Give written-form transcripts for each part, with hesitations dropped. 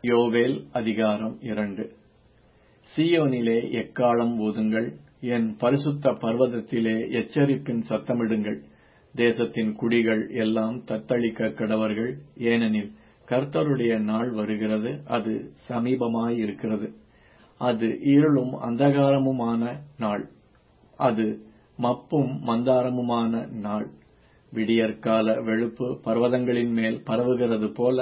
யோவேல் அதிகாரம் 2. சீயோனிலே எக்காளம் ஊதுங்கள், என் பரிசுத்த பர்வதத்திலே எச்சரிப்பின் சத்தமிடுங்கள். தேசத்தின் குடிகள் எல்லாம் தத்தளிக்க கடவர்கள். ஏனெனில் கர்த்தருடைய நாள் வருகிறது, அது சமீபமாயிருக்கிறது. அது இருளும் அந்தகாரமுமான நாள், அது மப்பும் மந்தாரமுமான நாள். விடியற்கால வெளுப்பு பர்வதங்களின் மேல் பரவுகிறது போல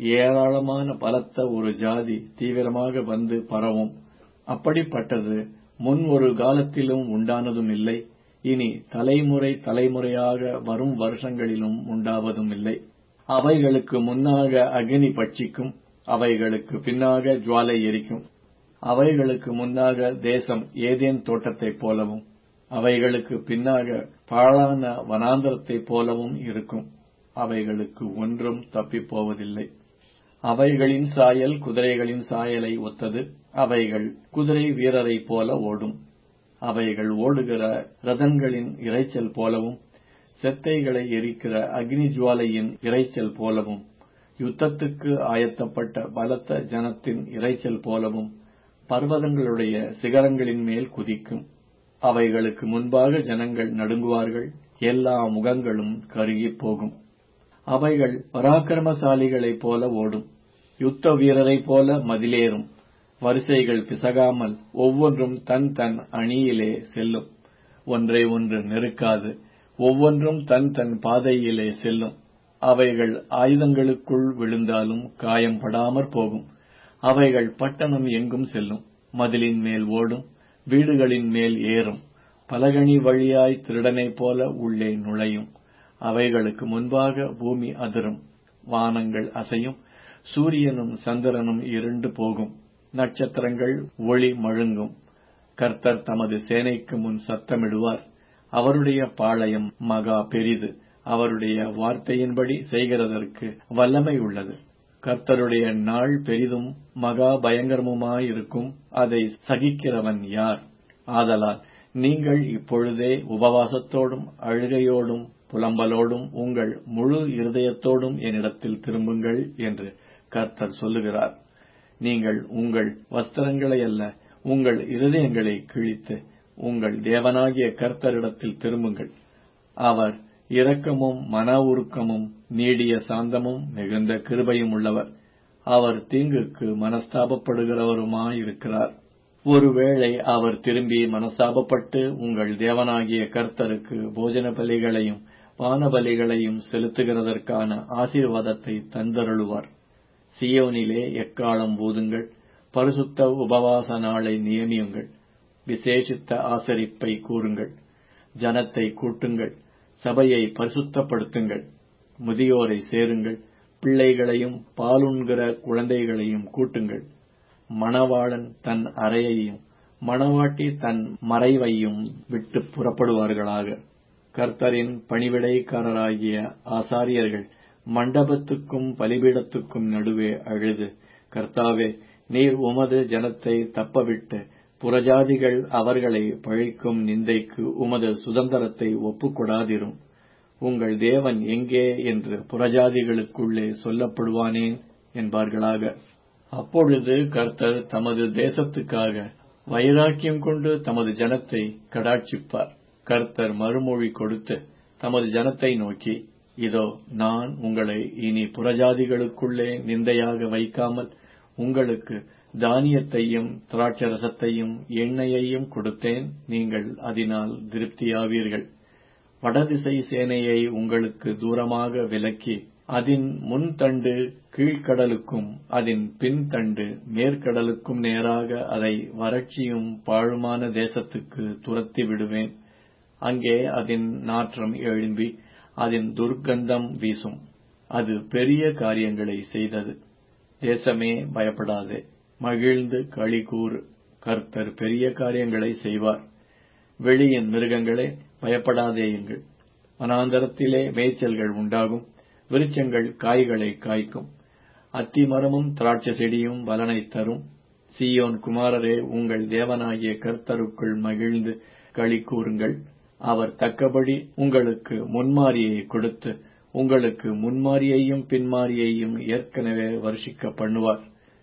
ஏராளமான பலத்த ஒரு ஜாதி தீவிரமாக வந்து பரவும். அப்படிப்பட்டது முன் ஒரு காலத்திலும் உண்டானதும் இல்லை, இனி தலைமுறை தலைமுறையாக வரும் வருஷங்களிலும் உண்டாவதும் இல்லை. அவைகளுக்கு முன்னாக அக்கினி பட்சிக்கும், அவைகளுக்கு பின்னாக ஜுவாலை எரிக்கும். அவைகளுக்கு முன்னாக தேசம் ஏதேன் தோட்டத்தைப் போலவும், அவைகளுக்கு பின்னாக பாழான வனாந்தரத்தைப் போலவும் இருக்கும். அவைகளுக்கு ஒன்றும் தப்பிப்போவதில்லை. அவைகளின் சாயல் குதிரைகளின் சாயலை ஒத்தது. அவைகள் குதிரை வீரரைப் போல ஓடும். அவைகள் ஓடுகிற இரதங்களின் இரைச்சல் போலவும், செத்தைகளை எரிக்கிற அக்னி ஜுவாலையின் இரைச்சல் போலவும், யுத்தத்துக்கு ஆயத்தப்பட்ட பலத்த ஜனத்தின் இரைச்சல் போலவும் பர்வதங்களுடைய சிகரங்களின் மேல் குதிக்கும். அவைகளுக்கு முன்பாக ஜனங்கள் நடுங்குவார்கள், எல்லா முகங்களும் கருகிப் போகும். அவைகள் பராக்கிரமசாலிகளைப் போல ஓடும், யுத்த வீரரைப் போல மதிலேறும். வரிசைகள் பிசகாமல் ஒவ்வொன்றும் தன் தன் அணியிலே செல்லும். ஒன்றை ஒன்று நெருக்காது ஒவ்வொன்றும் தன் தன் பாதையிலே செல்லும். அவைகள் ஆயுதங்களுக்குள் விழுந்தாலும் காயம் படாமற் போகும். அவைகள் பட்டணம் எங்கும் செல்லும், மதிலின் மேல் ஓடும், வீடுகளின் மேல் ஏறும். பலகணி வழியாய் திருடனைப் போல உள்ளே நுழையும். அவைகளுக்கு முன்பாக பூமி அதிரும், வானங்கள் அசையும், சூரியனும் சந்திரனும் இருண்டு போகும், நட்சத்திரங்கள் ஒளி மழுங்கும். கர்த்தர் தமது சேனைக்கு முன் சத்தமிடுவார். அவருடைய பாளையம் மகா பெரிது, அவருடைய வார்த்தையின்படி செய்கிறதற்கு வல்லமை உள்ளது. கர்த்தருடைய நாள் பெரிதும் மகா பயங்கரமுமாயிருக்கும், அதை சகிக்கிறவன் யார்? ஆதலால் நீங்கள் இப்பொழுதே உபவாசத்தோடும் அழுகையோடும் புலம்பலோடும் உங்கள் முழு இருதயத்தோடும் என்னிடத்தில் திரும்புங்கள் என்று கர்த்தர் சொல்லுகிறார். நீங்கள் உங்கள் வஸ்திரங்களை அல்ல, உங்கள் இருதயங்களை கிழித்து உங்கள் தேவனாகிய கர்த்தரிடத்தில் திரும்புங்கள். அவர் இரக்கமும் மன உருக்கமும் நீடிய சாந்தமும் மிகுந்த கிருபையும் உள்ளவர். அவர் தீங்குக்கு மனஸ்தாபப்படுகிறவருமாயிருக்கிறார். ஒருவேளை அவர் திரும்பி மனஸ்தாபப்பட்டு உங்கள் தேவனாகிய கர்த்தருக்கு போஜன பலிகளையும் பானபலிகளையும் செலுத்துகிறதற்கான ஆசீர்வாதத்தை தந்தருளுவார். சீயோனிலே எக்காளம் ஊதுங்கள், பரிசுத்த உபவாச நாளை நியமியுங்கள், விசேஷித்த ஆசரிப்பை கூறுங்கள். ஜனத்தை கூட்டுங்கள், சபையை பரிசுத்தப்படுத்துங்கள், முதியோரை சேருங்கள், பிள்ளைகளையும் பாலுண்கிற குழந்தைகளையும் கூட்டுங்கள். மணவாளன் தன் அறையையும் மணவாட்டி தன் மறைவையும் விட்டு புறப்படுவார்களாக. கர்த்தரின் பணிவிடைக்காரராகிய ஆசாரியர்கள் மண்டபத்துக்கும் பலிபீடத்துக்கும் நடுவே அழுது, கர்த்தாவே, நீர் உமது ஜனத்தை தப்பவிட்டு புறஜாதிகள் அவர்களை பழிக்கும் நிந்தைக்கு உமது சுதந்திரத்தை ஒப்புக்கொடாதிரும். உங்கள் தேவன் எங்கே என்று புறஜாதிகளுக்குள்ளே சொல்லப்படுவானேன் என்பார்களாக. அப்பொழுது கர்த்தர் தமது தேசத்துக்காக வைராக்கியம் கொண்டு தமது ஜனத்தை கடாட்சிப்பார். கர்த்தர் மறுமொழி கொடுத்து தமது ஜனத்தை நோக்கி, இதோ, நான் உங்களை இனி புறஜாதிகளுக்குள்ளே நிந்தையாக வைக்காமல் உங்களுக்கு தானியத்தையும் திராட்சரசத்தையும் எண்ணெயையும் கொடுத்தேன், நீங்கள் அதனால் திருப்தியாவீர்கள். வடதிசை சேனையை உங்களுக்கு தூரமாக விலக்கி அதன் முன்தண்டு கீழ்க்கடலுக்கும் அதன் பின்தண்டு மேற்கடலுக்கும் நேராக அதை வறட்சியும் பாழுமான தேசத்துக்கு துரத்தி விடுவேன். அங்கே அதன் நாற்றம் எழும்பி அதன் துர்க்கந்தம் வீசும். அது பெரிய காரியங்களை செய்தது. தேசமே, பயப்படாதே, மகிழ்ந்து களி கூறு. கர்த்தர் பெரிய காரியங்களை செய்வார். வெளியின் மிருகங்களே, பயப்படாதேயுங்கள். வனாந்தரத்திலே மேய்ச்சல்கள் உண்டாகும், விருட்சங்கள் காய்களை காய்க்கும், அத்தி மரமும் திராட்சை செடியும் பலனை தரும். சீயோன் குமாரரே, உங்கள் தேவனாகிய கர்த்தருக்குள் மகிழ்ந்து களி கூறுங்கள். அவர் தக்கபடி உங்களுக்கு முன்மாரியை கொடுத்து உங்களுக்கு முன்மாரியையும் பின்மாரியையும் ஏற்கனவே வருஷிக்க பண்ணுவார்.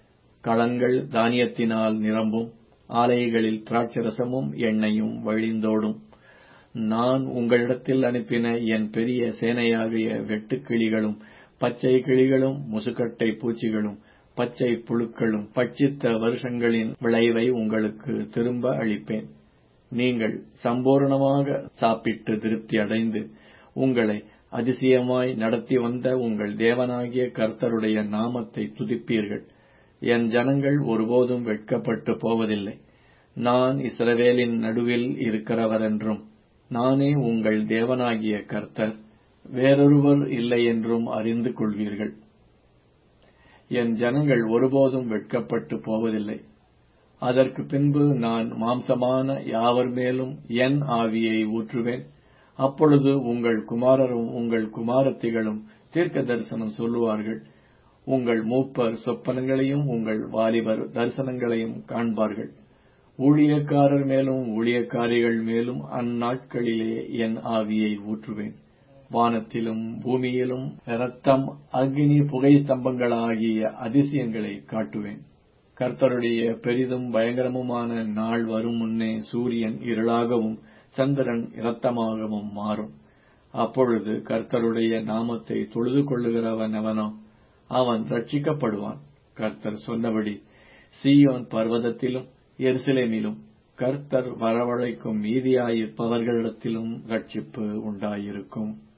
களங்கள் தானியத்தினால் நிரம்பும், ஆலைகளில் திராட்சரசமும் எண்ணெயும் வழிந்தோடும். நான் உங்களிடத்தில் அனுப்பின என் பெரிய சேனையாகிய வெட்டுக்கிளிகளும் பச்சை கிளிகளும் முசுக்கட்டை பூச்சிகளும் பச்சை புழுக்களும் பட்சித்த வருஷங்களின் விளைவை உங்களுக்கு திரும்ப அளிப்பேன். நீங்கள் சம்பூரணமாக சாப்பிட்டு திருப்தி அடைந்து உங்களை அதிசயமாய் நடத்தி வந்த உங்கள் தேவனாகிய கர்த்தருடைய நாமத்தை துதிப்பீர்கள். என் ஜனங்கள் ஒருபோதும் வெட்கப்பட்டு போவதில்லை. நான் இஸ்ரவேலின் நடுவில் இருக்கிறவரென்றும், நானே உங்கள் தேவனாகிய கர்த்தர், வேறொருவர் இல்லை என்றும் அறிந்து கொள்வீர்கள். என் ஜனங்கள் ஒருபோதும் வெட்கப்பட்டு போவதில்லை. அதற்கு பின்பு நான் மாம்சமான யாவர் மேலும் என் ஆவியை ஊற்றுவேன். அப்பொழுது உங்கள் குமாரரும் உங்கள் குமாரத்திகளும் தீர்க்க தரிசனம் சொல்லுவார்கள். உங்கள் மூப்பர் சொப்பனங்களையும் உங்கள் வாலிபர் தரிசனங்களையும் காண்பார்கள். ஊழியக்காரர் மேலும் ஊழியக்காரிகள் மேலும் அந்நாட்களிலே என் ஆவியை ஊற்றுவேன். வானத்திலும் பூமியிலும் இரத்தம், அக்கினி, புகை ஸ்தம்பங்களாகிய அதிசயங்களை காட்டுவேன். கர்த்தருடைய பெரிதும் பயங்கரமுமான நாள் வரும் முன்னே சூரியன் இருளாகவும் சந்திரன் இரத்தமாகவும் மாறும். அப்பொழுது கர்த்தருடைய நாமத்தை தொழுது கொள்ளுகிறவன் எவனோ அவன் ரட்சிக்கப்படுவான். கர்த்தர் சொன்னபடி சீயோன் பர்வதத்திலும் எருசலேமிலும் கர்த்தர் வரவழைக்கும் மீதியாயிருப்பவர்களிடத்திலும் ரட்சிப்பு உண்டாயிருக்கும்.